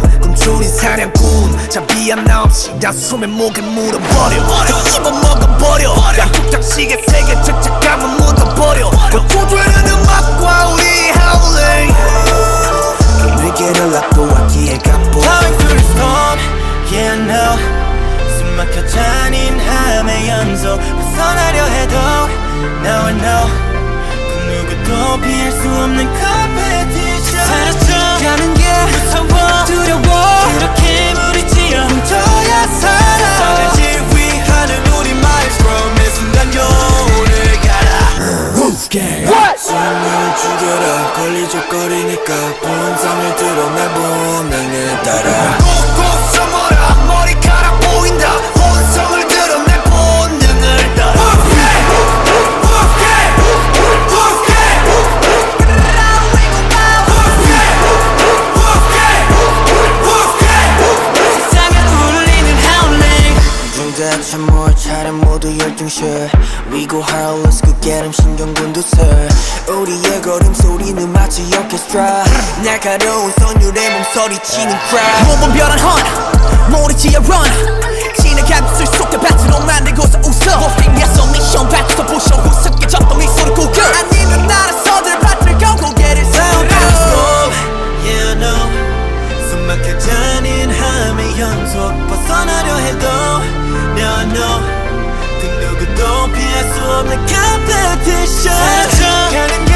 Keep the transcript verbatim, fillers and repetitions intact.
꿈꾸는 사냥꾼 잡이 하나 없이 다 숨에 목에 물어버려 다 씹어먹어버려 양국장식의 세계 죄책감은 묻어버려 고조되는 음악과 우리 howling 그 위기를 압도하기에 갚고 Coming through the storm, yeah I know 숨 막혀 잔인함의 연속 벗어나려 해도 Now I know 그 누구도 피할 수 없는 competition 사라져가는 게 무서워 두려워 그렇게 무리지어 훔쳐야 살아 선을 지휘하는 우리 마일스트롬 내 순간 영혼을 갈아 Roof Gang 숨을 죽여라 걸리적거리니까 본성을 드러내 본능을 따라 꼭꼭 숨어라 머리카락 보인다 본성을 드러내 본능을 따라 Roof Gang Roof Gang Roof Gang Roof Gang Roof Gang 세상에 울리는 howling 중대체 뭘 차례 모두 열중실 We go hard let's go get 'em 신경군 두슬 우리의 걸음소리는 마치 오케스트라 날카로운 선율에 몸서리치는 crowd 몸은 변한 헌 모리지에 run 진의 감술 속에 배트로 만들고서 웃어 워킹에서 미션 밖에서 부셔 우습게졌던 미소를 구겨 아니면 나라서들 밭을 걸고 고개를 세운다 Yeah I know 숨 막혀 잔인함의 연속 벗어나려 해도 Now I know 그 누구도 피할 수 없는 competition 사라져가는